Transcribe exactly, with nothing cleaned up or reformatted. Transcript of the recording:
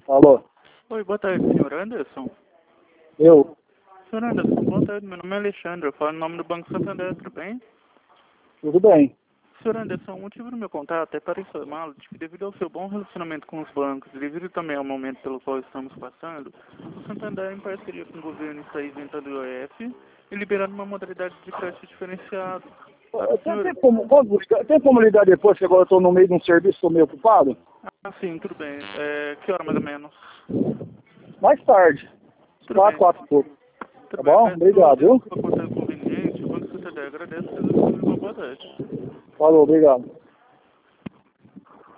Alô? Oi, boa tarde, senhor Anderson. Eu? Senhor Anderson, boa tarde, meu nome é Alexandre, eu falo em nome do Banco Santander, tudo bem? Tudo bem. Senhor Anderson, o motivo do meu contato é para informá-lo de que devido ao seu bom relacionamento com os bancos e devido também ao momento pelo qual estamos passando, o Santander, em parceria com o governo, está isentando o I O F e liberando uma modalidade de crédito diferenciado. Para o Tem, senhor... tem, como, como- tem como ligar depois, que agora eu estou no meio de um serviço, estou meio ocupado? Ah, sim, tudo bem. É, que hora mais ou menos? Mais tarde. Tudo Quatro, bem. quatro e pouco. Tá Tudo bem, bom? peço Obrigado, viu? desculpa por ser inconveniente, o Banco Santander agradece pelo uma boa tarde. Falou, obrigado.